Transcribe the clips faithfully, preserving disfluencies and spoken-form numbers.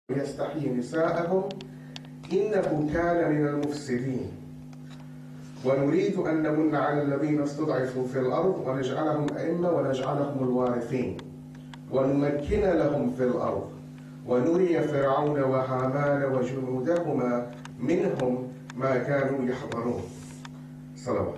يستحيي نساءهم إنه كان من المفسدين ونريد أن نمن على الذين استضعفوا في الأرض ونجعلهم أئمة ونجعلهم الوارثين ونمكن لهم في الأرض ونري فرعون وهامان وجنودهما منهم ما كانوا يحضرون. صلوات.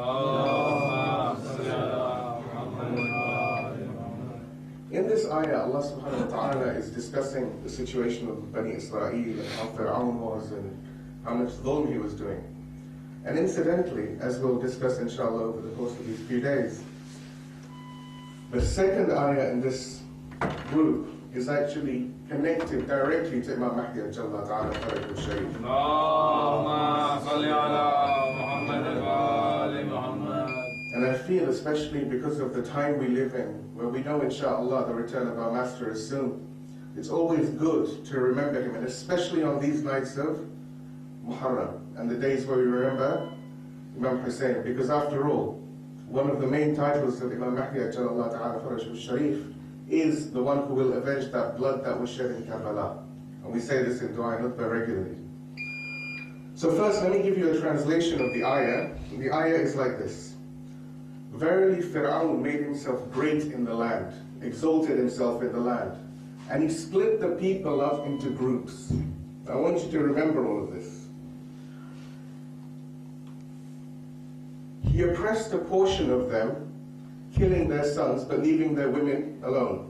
In this ayah, Allah subhanahu wa ta'ala is discussing the situation of Bani Israel and how Fir'aun was and how much dhulm he was doing. And incidentally, as we'll discuss inshallah over the course of these few days, the second ayah in this group is actually connected directly to Imam Mahdi Jalla Ta'ala Faraj al-Sharif. Allahumma salli ala Muhammad wa ali Muhammad. And I feel, especially because of the time we live in, where we know inshallah the return of our Master is soon, it's always good to remember him, and especially on these nights of Muharram and the days where we remember Imam Hussein, because after all, one of the main titles of Imam Mahdi Jalla Ta'ala Faraj al-Sharif is the one who will avenge that blood that was shed in Karbala. And we say this in Dua and Nutbah regularly. So first, let me give you a translation of the ayah. The ayah is like this. Verily, Fir'aun made himself great in the land, exalted himself in the land, and he split the people up into groups. I want you to remember all of this. He oppressed a portion of them, killing their sons, but leaving their women alone.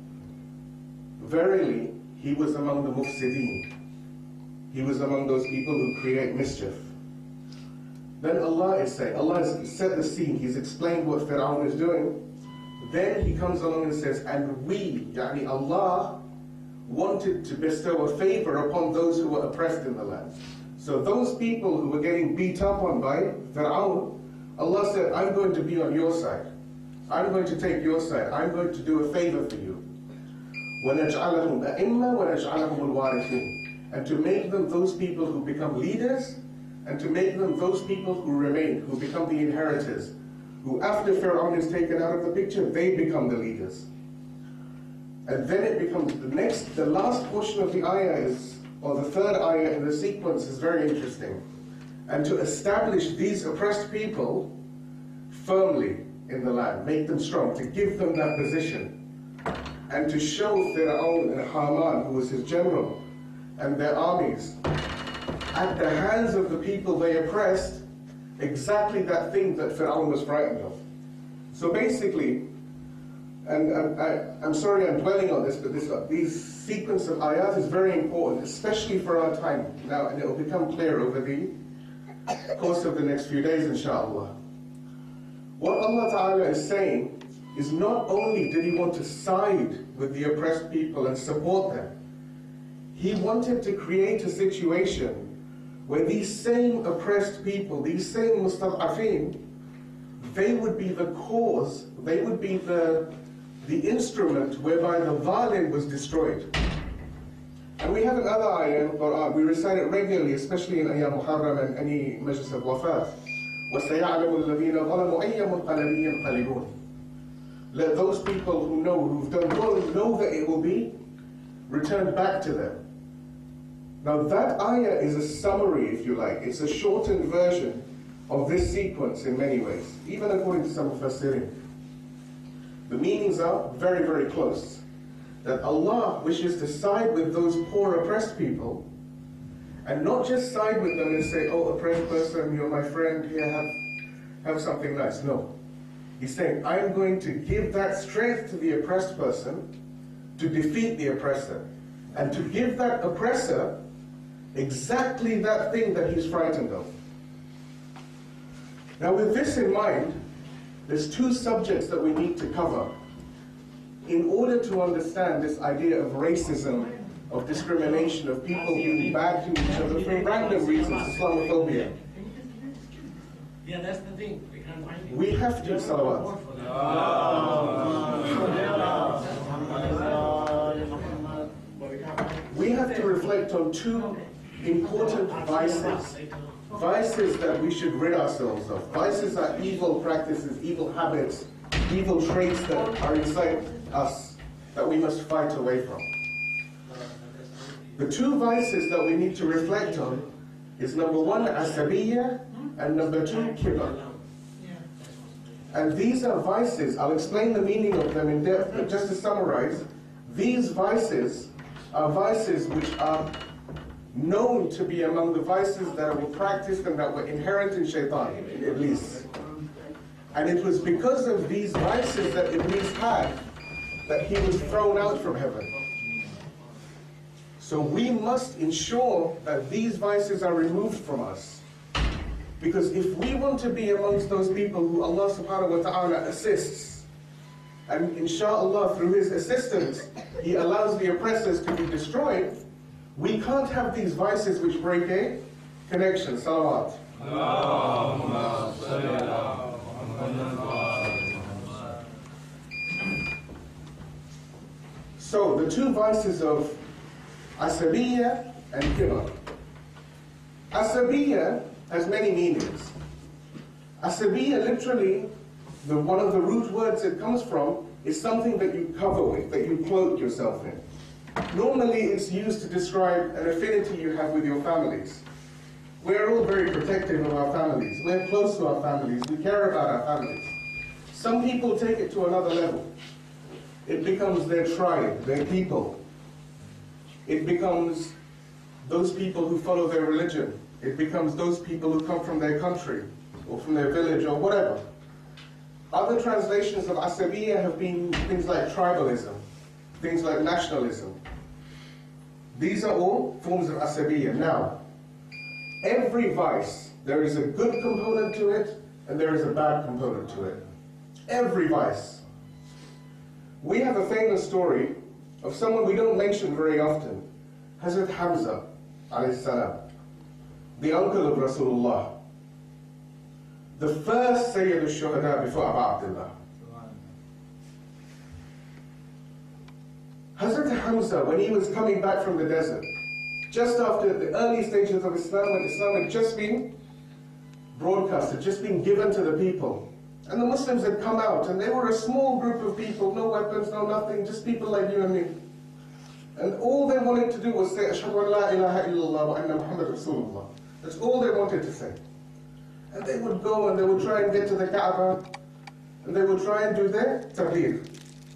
Verily, he was among the mufsideen. He was among those people who create mischief. Then Allah is saying, Allah has set the scene, He's explained what Fir'aun is doing. Then He comes along and says, and we, yani Allah, wanted to bestow a favor upon those who were oppressed in the land. So those people who were getting beat up on by Fir'aun, Allah said, I'm going to be on your side. I'm going to take your side. I'm going to do a favor for you. وَنَجْعَلَهُمْ أَئِمَّةً وَنَجْعَلَهُمُ الْوَارِثِينَ. And to make them those people who become leaders, and to make them those people who remain, who become the inheritors, who after Fir'aun is taken out of the picture, they become the leaders. And then it becomes, the next, the last portion of the ayah is, or the third ayah in the sequence is very interesting. And to establish these oppressed people firmly in the land, make them strong, to give them that position, and to show Fir'aun and Haman, who was his general, and their armies, at the hands of the people they oppressed, exactly that thing that Fir'aun was frightened of. So basically, and, and I, I'm sorry I'm dwelling on this, but this these sequence of ayat is very important, especially for our time now, and it will become clear over the course of the next few days, inshallah. What Allah Ta'ala is saying is not only did He want to side with the oppressed people and support them, He wanted to create a situation where these same oppressed people, these same mustad'afin, they would be the cause, they would be the, the instrument whereby the zalim was destroyed. And we have another ayah in the Quran, we recite it regularly, especially in Ayyam Muharram and any Majlis of Wafat. وَسَيَعْلَمُ الَّذِينَ ظَلَمُوا أَيَّ مُنْقَلَبٍ يَنْقَلِبُونَ. Let those people who know, who've done wrong, know that it will be returned back to them. Now that ayah is a summary, if you like. It's a shortened version of this sequence in many ways, even according to some Mufassirin. The meanings are very, very close. That Allah wishes to side with those poor oppressed people, and not just side with them and say, oh, oppressed person, you're my friend, here, have, have something nice. No. He's saying, I'm going to give that strength to the oppressed person to defeat the oppressor, and to give that oppressor exactly that thing that he's frightened of. Now with this in mind, there's two subjects that we need to cover in order to understand this idea of racism, of discrimination, of people being bad to each other for random reasons, Islamophobia. Yeah, that's the thing. We can't find it. We have to, salawat. We have to reflect on two important vices. Vices that we should rid ourselves of. Vices are evil practices, evil habits, evil traits that are inside us that we must fight away from. The two vices that we need to reflect on is number one, asabiyya, and number two, kibar. And these are vices. I'll explain the meaning of them in depth, but just to summarize, these vices are vices which are known to be among the vices that were practiced and that were inherent in Shaitan, in Iblis. And it was because of these vices that Iblis had that he was thrown out from heaven. So we must ensure that these vices are removed from us. Because if we want to be amongst those people who Allah subhanahu wa ta'ala assists, and inshallah through His assistance, He allows the oppressors to be destroyed, we can't have these vices which break a connection. Salawat. So the two vices of asabiyya and kibar. Asabiyya has many meanings. Asabiyya, literally, the, one of the root words it comes from is something that you cover with, that you clothe yourself in. Normally it's used to describe an affinity you have with your families. We're all very protective of our families. We're close to our families. We care about our families. Some people take it to another level. It becomes their tribe, their people. It becomes those people who follow their religion. It becomes those people who come from their country or from their village or whatever. Other translations of asabiyya have been things like tribalism, things like nationalism. These are all forms of asabiyya. Now, every vice, there is a good component to it and there is a bad component to it. Every vice. We have a famous story of someone we don't mention very often, Hazrat Hamza, alayhi salam, the uncle of Rasulullah, the first Sayyid al-Shuhada before Abu Abdullah. Hazrat Hamza, when he was coming back from the desert, just after the early stages of Islam, when Islam had just been broadcasted, just been given to the people, and the Muslims had come out, and they were a small group of people, no weapons, no nothing, just people like you and me. And all they wanted to do was say, Ashhadu an la ilaha illallah wa anna Muhammad Rasulullah. That's all they wanted to say. And they would go and they would try and get to the Kaaba, and they would try and do their tabligh.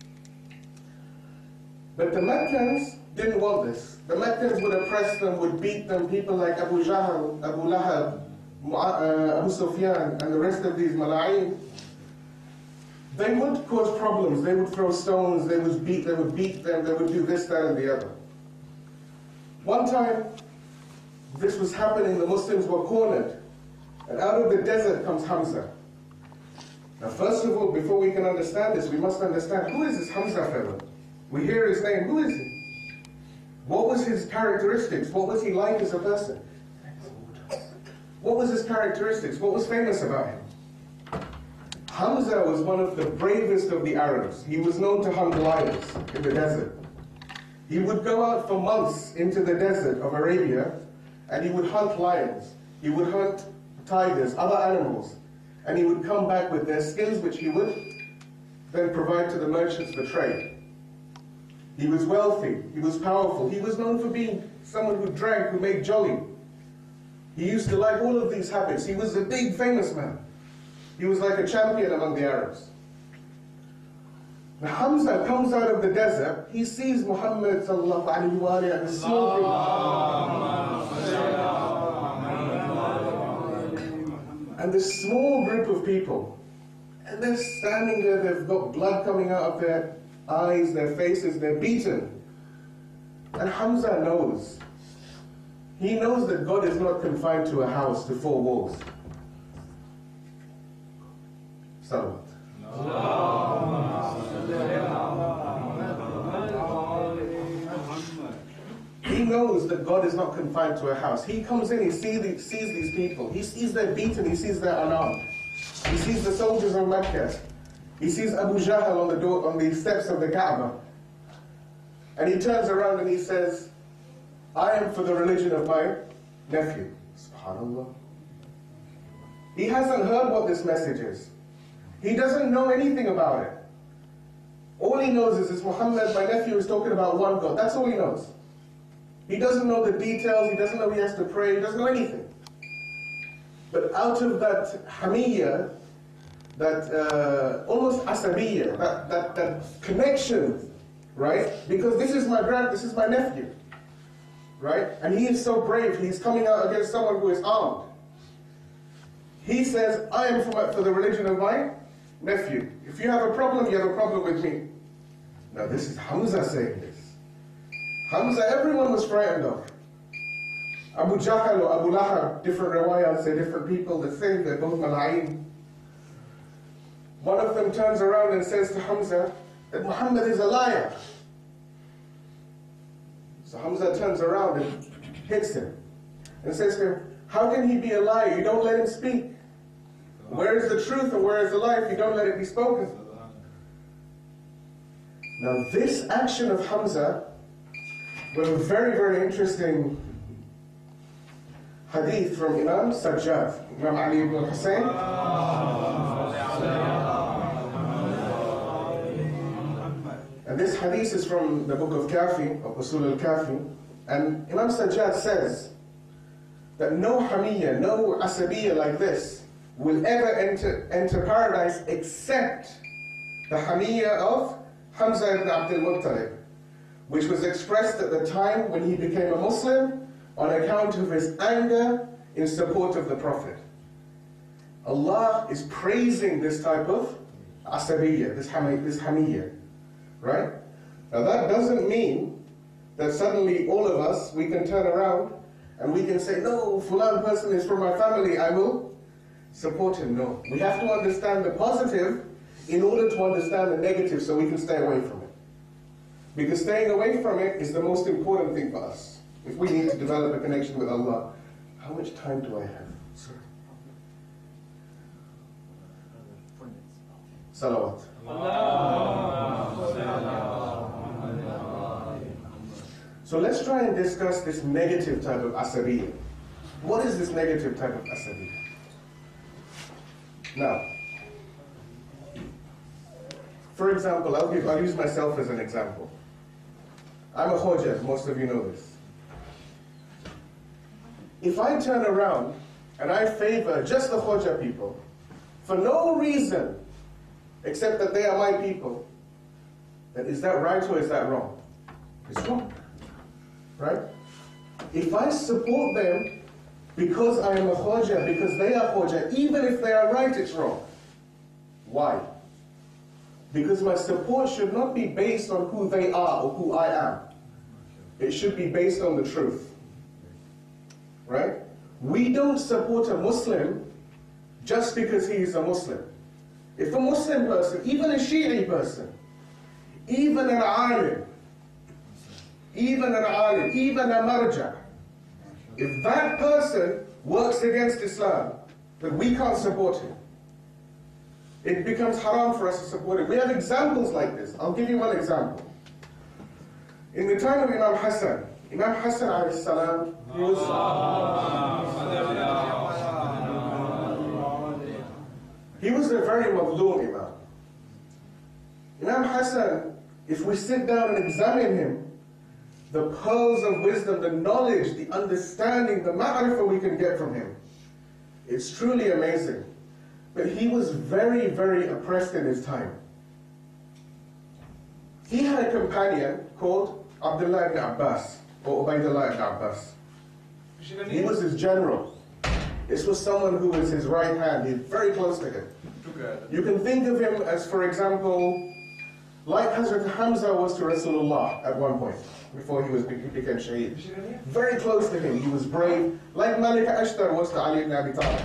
But the Meccans didn't want this. The Meccans would oppress them, would beat them, people like Abu Jahl, Abu Lahab, uh, Abu Sufyan, and the rest of these mala'in. They would cause problems. They would throw stones, they would beat, they would beat them, they would do this, that, and the other. One time, this was happening, the Muslims were cornered, and out of the desert comes Hamza. Now first of all, before we can understand this, we must understand, who is this Hamza fellow? We hear his name, who is he? What was his characteristics? What was he like as a person? What was his characteristics? What was famous about him? Hamza was one of the bravest of the Arabs. He was known to hunt lions in the desert. He would go out for months into the desert of Arabia, and he would hunt lions. He would hunt tigers, other animals, and he would come back with their skins, which he would then provide to the merchants for trade. He was wealthy, he was powerful, he was known for being someone who drank, who made jolly. He used to like all of these habits. He was a big, famous man. He was like a champion among the Arabs. Now Hamza comes out of the desert, he sees Muhammad sallallahu alayhi wa sallam and the small group. And this small group of people, and they're standing there, they've got blood coming out of their eyes, their faces, they're beaten. And Hamza knows. He knows that God is not confined to a house, to four walls. Salawat. He knows that God is not confined to a house. He comes in, he sees these, sees these people. He sees they're beaten, he sees they're unarmed. He sees the soldiers of Mecca. He sees Abu Jahl on the door, on the steps of the Kaaba. And he turns around and he says, I am for the religion of my nephew. SubhanAllah. He hasn't heard what this message is. He doesn't know anything about it. All he knows is, is Muhammad, my nephew, is talking about one God. That's all he knows. He doesn't know the details, he doesn't know he has to pray, he doesn't know anything. But out of that hamiyya, that uh, almost asabiyya, that, that, that connection, right? Because this is my grand, this is my nephew, right? And he is so brave, he's coming out against someone who is armed. He says, I am for, my, for the religion of my nephew. If you have a problem, you have a problem with me. Now this is Hamza saying this. Hamza, everyone was frightened of. Abu Jahl or Abu Lahab, different riwayat say different people, the same, they're both mal'ain. One of them turns around and says to Hamza that Muhammad is a liar. So Hamza turns around and hits him and says to him, how can he be a liar? You don't let him speak. Where is the truth and where is the lie if you don't let it be spoken? Now this action of Hamza, was a very, very interesting hadith from Imam Sajjad, Imam Ali ibn Hussein. And this hadith is from the book of Kafi, of Usul al-Kafi. And Imam Sajjad says that no hamiyya, no asabiyya like this will ever enter, enter paradise except the hamiyya of Hamza ibn Abdul Muttalib, which was expressed at the time when he became a Muslim on account of his anger in support of the Prophet. Allah is praising this type of asabiyya, this hamiyya, right? Now that doesn't mean that suddenly all of us, we can turn around and we can say, no, fulan person is from my family, I will support him. No. We have to understand the positive in order to understand the negative so we can stay away from it. Because staying away from it is the most important thing for us. If we need to develop a connection with Allah. How much time do I have? Sir. Salawat. So let's try and discuss this negative type of asabiyya. What is this negative type of asabiyya? Now, for example, I'll, give, I'll use myself as an example. I'm a Khoja, most of you know this. If I turn around and I favor just the Khoja people, for no reason except that they are my people, then is that right or is that wrong? It's wrong, right? If I support them because I am a Khoja, because they are Khoja, even if they are right, it's wrong. Why? Because my support should not be based on who they are or who I am. It should be based on the truth. Right? We don't support a Muslim just because he is a Muslim. If a Muslim person, even a Shi'i person, even an alim, even an alim, even a marja, if that person works against Islam, then we can't support him. It becomes haram for us to support him. We have examples like this. I'll give you one example. In the time of Imam Hassan, Imam Hassan alayhi salam, he was, he was a very madloom Imam. Imam Hassan, if we sit down and examine him, the pearls of wisdom, the knowledge, the understanding, the ma'rifah we can get from him, it's truly amazing. But he was very, very oppressed in his time. He had a companion called Abdullah ibn Abbas, or Ubaydullah ibn Abbas. He was his general. This was someone who was his right hand. He was very close to him. You can think of him as, for example, like Hazrat Hamza was to Rasulullah at one point, before he, was, he became Shaheed. Very close to him. He was brave, like Malika Ashtar was to Ali ibn Abi Talib.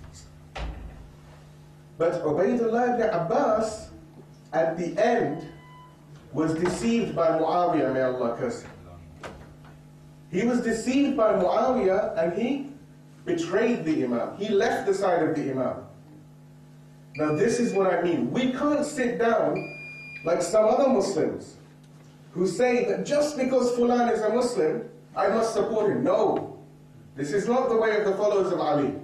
But Ubaydullah ibn Abbas, at the end, was deceived by Muawiyah, may Allah curse him. He was deceived by Muawiyah and he betrayed the Imam. He left the side of the Imam. Now this is what I mean. We can't sit down like some other Muslims who say that just because Fulan is a Muslim, I must support him. No. This is not the way of the followers of Ali.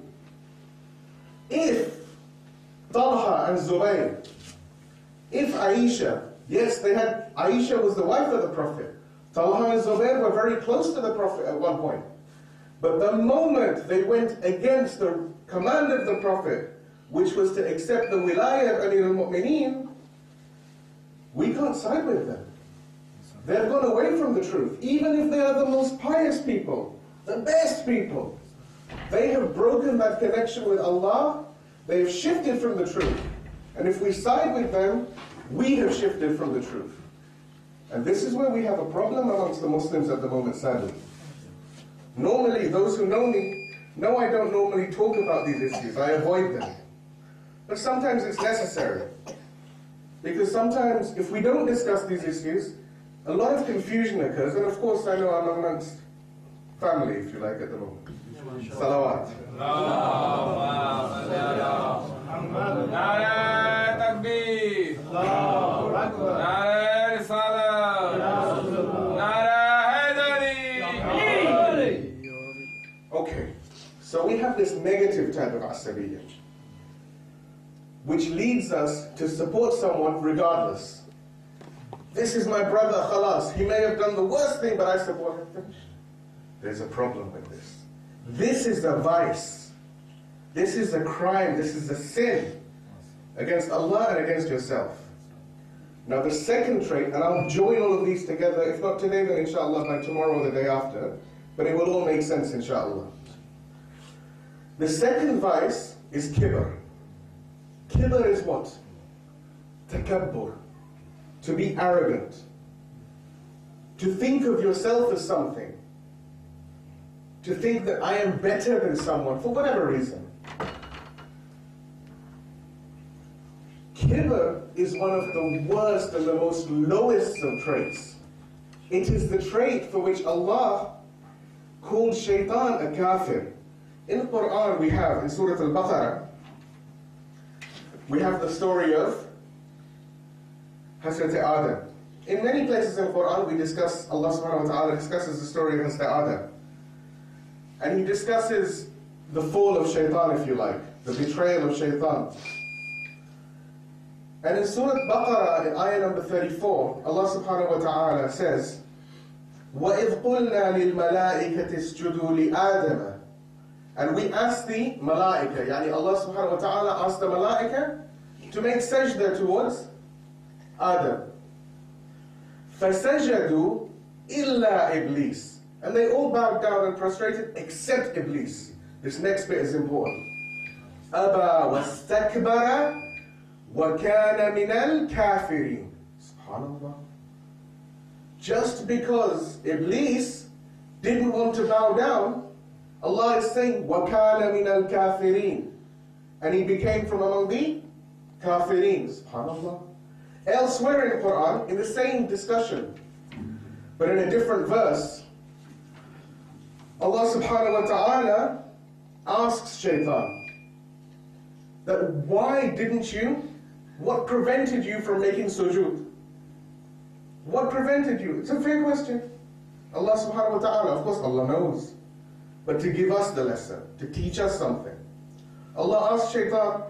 If Talha and Zubayr, if Aisha, yes, they had, Aisha was the wife of the Prophet, Talha and Zubair were very close to the Prophet at one point. But the moment they went against the command of the Prophet, which was to accept the wilayah of Amir al-Mu'mineen, we can't side with them. They've gone away from the truth. Even if they are the most pious people, the best people, they have broken that connection with Allah. They have shifted from the truth. And if we side with them, we have shifted from the truth. And this is where we have a problem amongst the Muslims at the moment, sadly. Normally, those who know me know I don't normally talk about these issues. I avoid them. But sometimes it's necessary. Because sometimes, if we don't discuss these issues, a lot of confusion occurs. And of course, I know I'm amongst family, if you like, at the moment. Salawat. Nare Takbir. Nare Risala. Nare Haydari. Okay, so we have this negative type of asabiyyah, which leads us to support someone regardless. This is my brother, khalas. He may have done the worst thing, but I support him. There's a problem with this. This is a vice. This is a crime. This is a sin against Allah and against yourself. Now the second trait, and I'll join all of these together, if not today, then inshallah by tomorrow or the day after, but it will all make sense inshallah. The second vice is kibr. Kibr is what? Takabbur. To be arrogant. To think of yourself as something. To think that I am better than someone for whatever reason. Kibr is one of the worst and the most lowest of traits. It is the trait for which Allah called shaitan a kafir. In the Quran we have, in Surah Al-Baqarah, we have the story of Hazrat Adam. In many places in the Quran we discuss, Allah subhanahu wa ta'ala discusses the story of Hazrat Adam. And he discusses the fall of shaitan, if you like, the betrayal of shaitan. And in Surah Baqarah, in ayah number thirty-four, Allah subhanahu wa ta'ala says, وَإِذْ قُلْنَا لِلْمَلَائِكَةِ اسْجُدُوا لِآدَمَ. And we asked the malaika, yani Allah subhanahu wa ta'ala asked the malaika to make sajda towards Adam. فَسَجَدُوا إِلَّا إِبْلِيسِ. And they all bowed down and prostrated except Iblis. This next bit is important. أَبَى وَاسْتَكْبَرَ وَكَانَ مِنَ الْكَافِرِينَ. SubhanAllah. Just because Iblis didn't want to bow down, Allah is saying, وَكَانَ مِنَ الْكَافِرِينَ. And he became from among the kafirin. SubhanAllah. Elsewhere in the Quran, in the same discussion, but in a different verse, Allah subhanahu wa ta'ala asks shaitan that why didn't you, what prevented you from making sujood? What prevented you? It's a fair question. Allah subhanahu wa ta'ala, of course Allah knows, but to give us the lesson, to teach us something. Allah asked shaitan,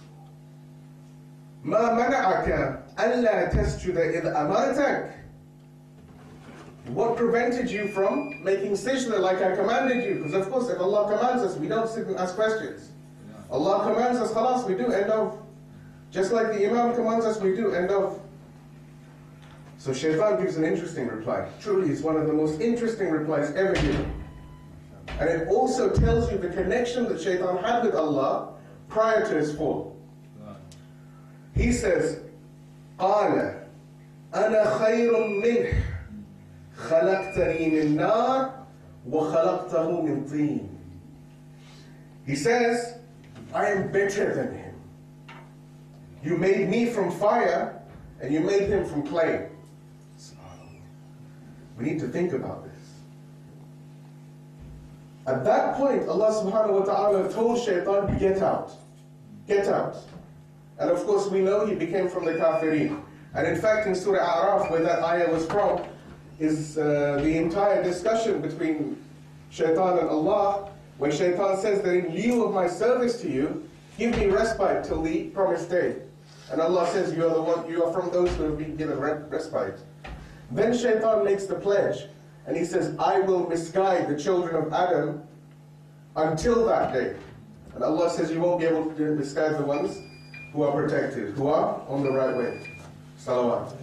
مَا مَنَعَكَ أَلَّا تَسْجُدَ إِذْ أَمَرْتَكَ. What prevented you from making sajda like I commanded you? Because of course if Allah commands us, we don't sit and ask questions. Allah commands us, khalas, we do, end of. Just like the Imam commands us, we do, end of. So shaitan gives an interesting reply. Truly, it's one of the most interesting replies ever given. And it also tells you the connection that shaitan had with Allah prior to his fall. He says, قَالَ أَنَا خَيْرٌ مِّنْهُ خَلَقْتَنِي مِنْ نَارٍ وَخَلَقْتَهُ مِنْ طِينٍ. He says, I am better than him. You made me from fire, and you made him from clay. We need to think about this. At that point, Allah subhanahu wa ta'ala told shaitan, get out. Get out. And of course we know he became from the kafirin. And in fact in Surah A'raf, where that ayah was from, is uh, the entire discussion between shaitan and Allah, when shaitan says that in lieu of my service to you, give me respite till the promised day. And Allah says, you are the one, you are from those who have been given respite. Then Shaitan makes the pledge, and he says, I will misguide the children of Adam until that day. And Allah says you won't be able to misguide the ones who are protected, who are on the right way. Salawat.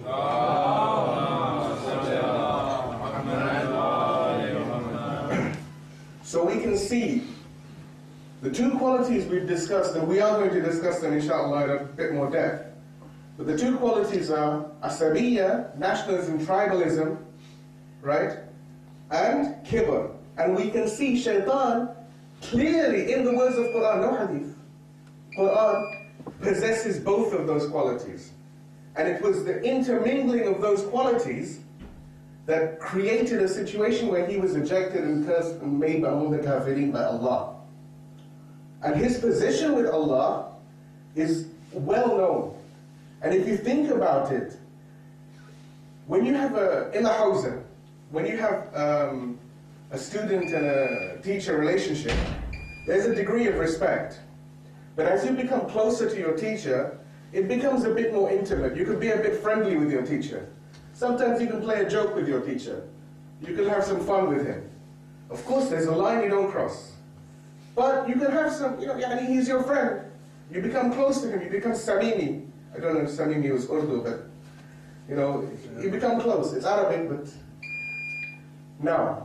So we can see the two qualities we've discussed, and we are going to discuss them inshallah in a bit more depth. But the two qualities are asabiyya, nationalism, tribalism, right? And kibr. And we can see Shaitan clearly in the words of Quran, no hadith. Quran possesses both of those qualities. And it was the intermingling of those qualities that created a situation where he was ejected and cursed and made among the kafirin by Allah. And his position with Allah is well known. And if you think about it, when you have a, in a hawza, when you have um, a student and a teacher relationship, there's a degree of respect. But as you become closer to your teacher, it becomes a bit more intimate. You can be a bit friendly with your teacher. Sometimes you can play a joke with your teacher. You can have some fun with him. Of course, there's a line you don't cross. But you can have some, you know, yeah, he's your friend. You become close to him, you become samimi. I don't know if samimi was Urdu, but, you know, you become close. It's Arabic, but... Now,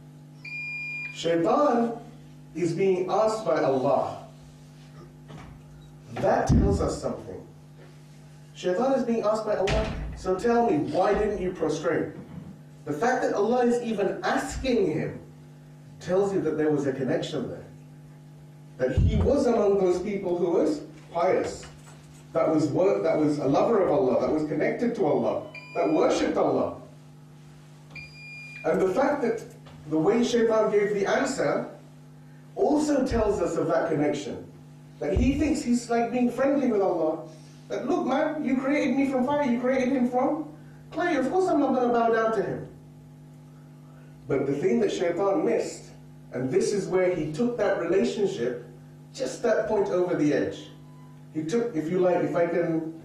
Shaitan is being asked by Allah. That tells us something. Shaitan is being asked by Allah, so tell me, why didn't you prostrate? The fact that Allah is even asking him tells you that there was a connection there. That he was among those people who was pious, that was work, that was a lover of Allah, that was connected to Allah, that worshipped Allah. And the fact that the way Shaitan gave the answer also tells us of that connection. That he thinks he's like being friendly with Allah. That, look man, you created me from fire, you created him from clay, of course I'm not going to bow down to him. But the thing that Shaitan missed, and this is where he took that relationship, just that point over the edge. He took, if you like, if I can,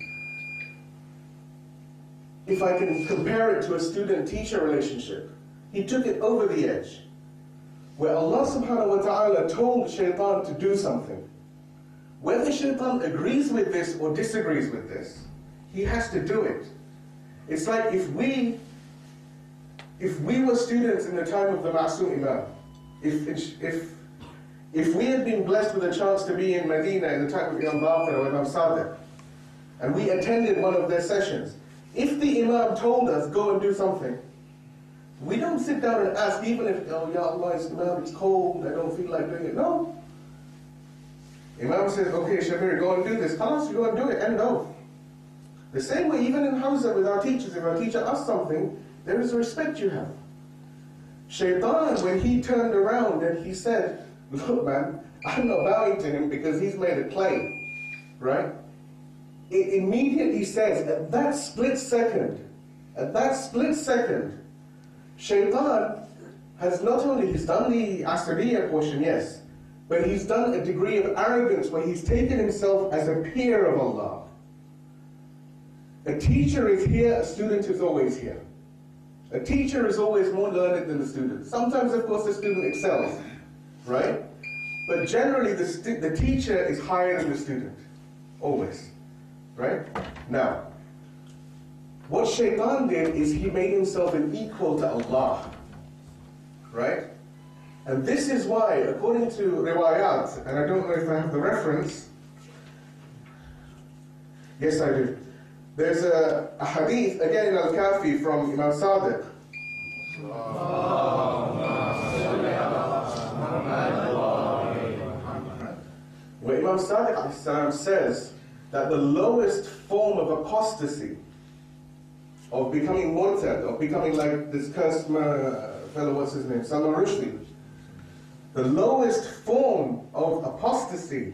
if I can compare it to a student-teacher relationship, he took it over the edge. Where Allah subhanahu wa ta'ala told Shaitan to do something. Whether Shaitan agrees with this or disagrees with this, he has to do it. It's like if we, if we were students in the time of the Ma'soom Imam, if, if, if we had been blessed with a chance to be in Medina in the time of Imam Baqir or Imam Sadiq, and we attended one of their sessions, if the Imam told us, go and do something, we don't sit down and ask, even if, oh, Ya Allah, it's, Imam, it's cold, I don't feel like doing it. No. Imam says, okay, Shabir, go and do this. Khalas, you go and do it, end of. The same way, even in Hawza with our teachers, if our teacher asks something, there is a respect you have. Shaitan, when he turned around and he said, look man, I'm not bowing to him because he's made a claim, right? It immediately says, at that split second, at that split second, Shaitan has not only, he's done the Asabiyya portion, yes, but he's done a degree of arrogance where he's taken himself as a peer of Allah. A teacher is here, a student is always here. A teacher is always more learned than the student. Sometimes, of course, the student excels, right? But generally, the, the teacher is higher than the student. Always, right? Now, what Shaitan did is he made himself an equal to Allah, right? And this is why, according to riwayat, and I don't know if I have the reference, yes I do. There's a, a hadith, again in Al-Kafi from Imam Sadiq. Where Imam Sadiq says that the lowest form of apostasy, of becoming murtad, of becoming like this cursed fellow, what's his name, Salman Rushdie, the lowest form of apostasy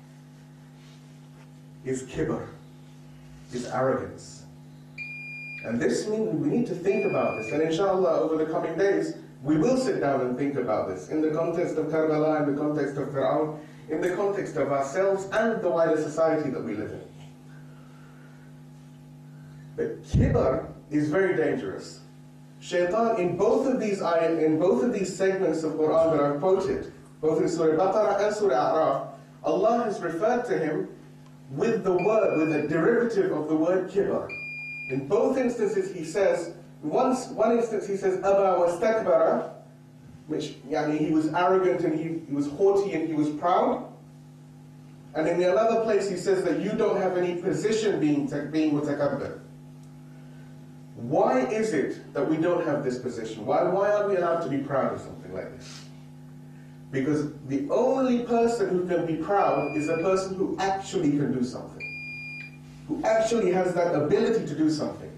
is kibr, is arrogance. And this means we need to think about this. And inshallah, over the coming days, we will sit down and think about this in the context of Karbala, in the context of Fir'aun, in the context of ourselves and the wider society that we live in. But kibr is very dangerous. Shaitan, in both of these ayat, in both of these segments of Quran that I've quoted, both in Surah Baqarah and Surah A'raf, Allah has referred to him with the word, with a derivative of the word kibr. In both instances he says, once, one instance he says, Aba wastakbara, which yani, he was arrogant and he, he was haughty and he was proud. And in the another place he says that you don't have any position being, being mutakabbir. Why is it that we don't have this position? Why, why aren't we allowed to be proud of something like this? Because the only person who can be proud is a person who actually can do something, who actually has that ability to do something.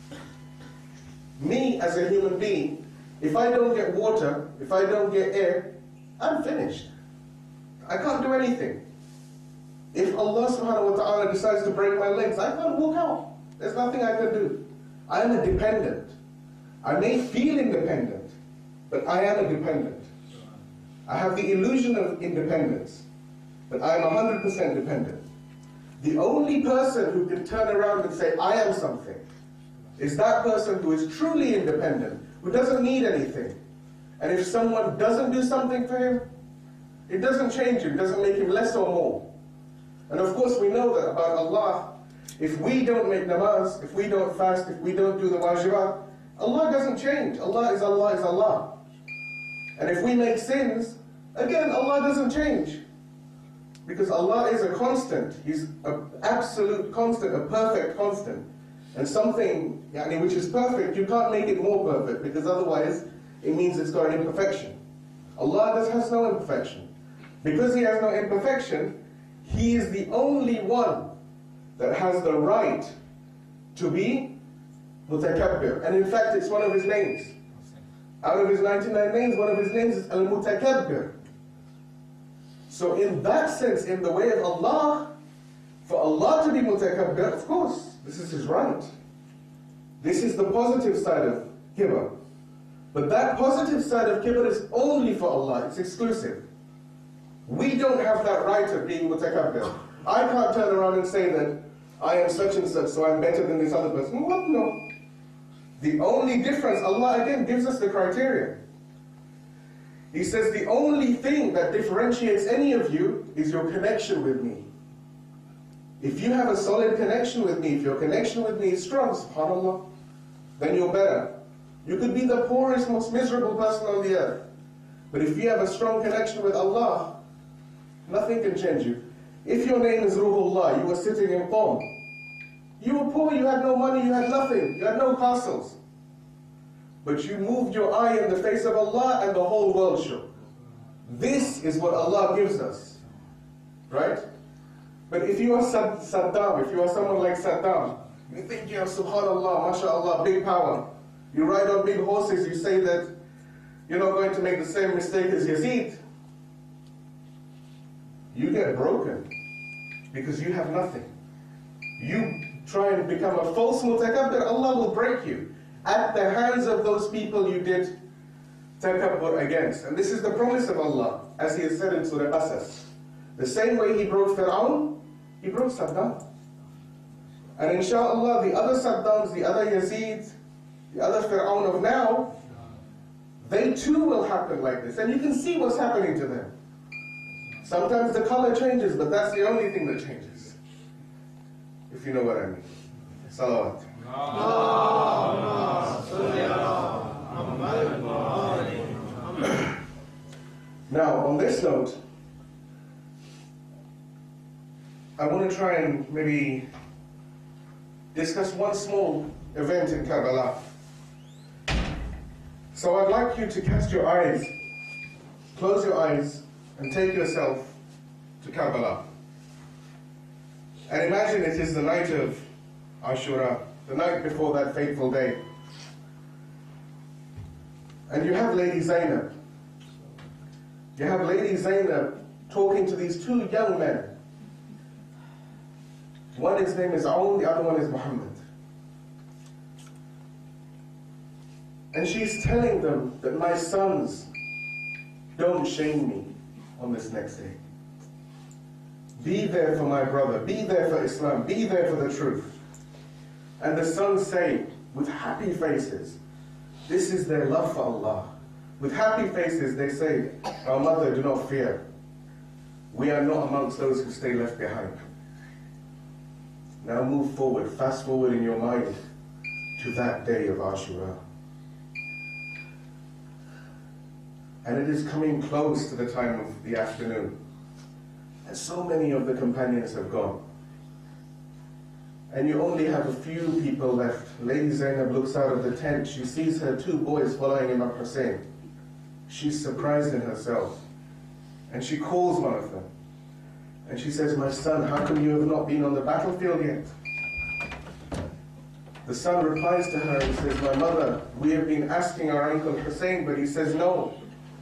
Me, as a human being, if I don't get water, if I don't get air, I'm finished. I can't do anything. If Allah subhanahu wa ta'ala decides to break my legs, I can't walk out. There's nothing I can do. I am a dependent. I may feel independent, but I am a dependent. I have the illusion of independence, but I am one hundred percent dependent. The only person who can turn around and say, I am something, is that person who is truly independent, who doesn't need anything. And if someone doesn't do something for him, it doesn't change him, it doesn't make him less or more. And of course we know that about Allah. If we don't make namaz, if we don't fast, if we don't do the wajibat, Allah doesn't change. Allah is Allah is Allah. And if we make sins, again, Allah doesn't change. Because Allah is a constant. He's an absolute constant, a perfect constant. And something yani, which is perfect, you can't make it more perfect, because otherwise it means it's got an imperfection. Allah does, has no imperfection. Because He has no imperfection, He is the only one that has the right to be mutakabbir. And in fact, it's one of His names. Out of His ninety-nine names, one of His names is Al-Mutakabbir. So in that sense, in the way of Allah, for Allah to be mutakabbir, of course, this is His right. This is the positive side of kibr. But that positive side of kibr is only for Allah, it's exclusive. We don't have that right of being mutakabbir. I can't turn around and say that I am such and such, so I'm better than this other person. What? No. The only difference, Allah again gives us the criteria. He says the only thing that differentiates any of you is your connection with me. If you have a solid connection with me, if your connection with me is strong, subhanAllah, then you're better. You could be the poorest, most miserable person on the earth. But if you have a strong connection with Allah, nothing can change you. If your name is Ruhullah, you were sitting in Qom. You were poor, you had no money, you had nothing, you had no castles. But you moved your eye in the face of Allah and the whole world shook. This is what Allah gives us. Right? But if you are Saddam, if you are someone like Saddam, you think you have subhanallah, mashallah, big power. You ride on big horses, you say that you're not going to make the same mistake as Yazid. You get broken because you have nothing. You try and become a false mutakabbir, Allah will break you at the hands of those people you did takabbur against. And this is the promise of Allah, as He has said in Surah Qasas. The same way He broke Fir'aun, He broke Saddam. And inshallah, the other Saddams, the other Yazid, the other Fir'aun of now, they too will happen like this. And you can see what's happening to them. Sometimes the color changes, but that's the only thing that changes. If you know what I mean. Salawat. Now, on this note, I want to try and maybe discuss one small event in Karbala. So I'd like you to cast your eyes, close your eyes, and take yourself to Karbala. And imagine it is the night of Ashura, the night before that fateful day. And you have Lady Zainab. You have Lady Zainab talking to these two young men. One, his name is Aoun, the other one is Muhammad. And she's telling them that my sons, don't shame me on this next day. Be there for my brother, be there for Islam, be there for the truth. And the sons say, with happy faces, This is their love for Allah. With happy faces they say, our mother, do not fear. We are not amongst those who stay left behind. Now move forward, fast forward in your mind to that day of Ashura. And it is coming close to the time of the afternoon. And so many of the companions have gone. And you only have a few people left. Lady Zainab looks out of the tent. She sees her two boys following Imam Hussein. She's surprised in herself. And she calls one of them. And she says, my son, how come you have not been on the battlefield yet? The son replies to her and says, my mother, we have been asking our uncle Hussein, but he says no.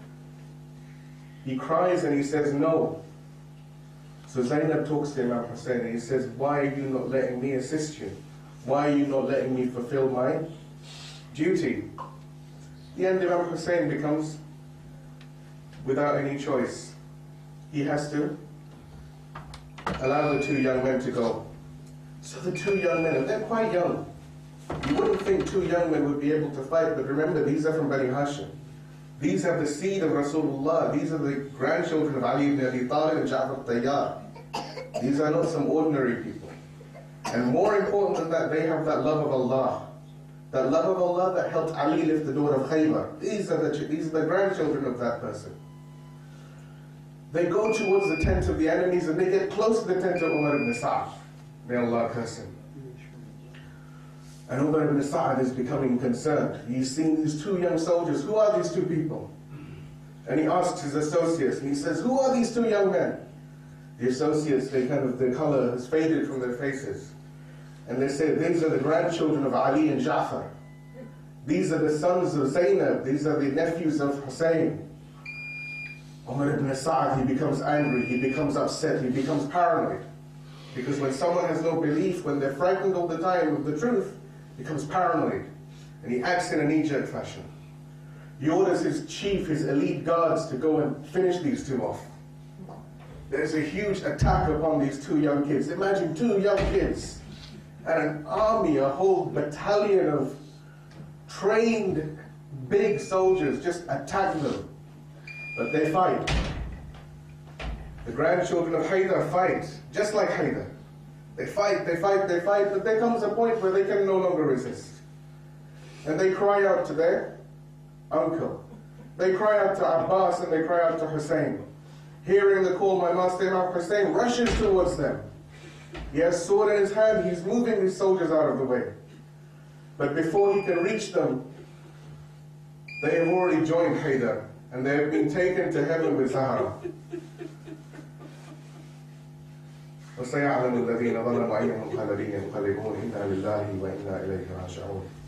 He cries and he says no. So Zainab talks to Imam Hussein and he says, why are you not letting me assist you? Why are you not letting me fulfill my duty? The end, Imam Hussein becomes without any choice. He has to allow the two young men to go. So the two young men, and they're quite young. You wouldn't think two young men would be able to fight, but remember, these are from Bani Hashim. These are the seed of Rasulullah. These are the grandchildren of Ali ibn Abi Talib and Ja'far Tayyar. These are not some ordinary people. And more important than that, they have that love of Allah. That love of Allah that helped Ali lift the door of Khaybar. These are the, these are the grandchildren of that person. They go towards the tent of the enemies and they get close to the tent of Umar ibn Sa'd. May Allah curse him. And Umar ibn Sa'd is becoming concerned. He's seen these two young soldiers. Who are these two people? And he asks his associates and he says, who are these two young men? The associates, they kind of, their color has faded from their faces. And they say, these are the grandchildren of Ali and Ja'far. These are the sons of Zainab. These are the nephews of Hussein. Umar ibn Sa'd, he becomes angry, he becomes upset, he becomes paranoid. Because when someone has no belief, when they're frightened all the time of the truth, he becomes paranoid. And he acts in a knee-jerk fashion. He orders his chief, his elite guards to go and finish these two off. There's a huge attack upon these two young kids. Imagine two young kids and an army, a whole battalion of trained big soldiers just attack them. But they fight. The grandchildren of Haydar fight, just like Haydar. They fight, they fight, they fight, but there comes a point where they can no longer resist. And they cry out to their uncle. They cry out to Abbas and they cry out to Hussein. Hearing the call, my master Imam Hussein rushes towards them. He has sword in his hand, he's moving these soldiers out of the way. But before he can reach them, they have already joined Haydar. And they have been taken to heaven with Zahra. وَسَيَعْلَمُ الَّذِينَ ظَلَمُوا أَيُّ مُنْقَلَبٍ يَنقَلِبُونَ إِنَّا لِلَّهِ وَإِنَّا إِلَيْهِ رَاجِعُونَ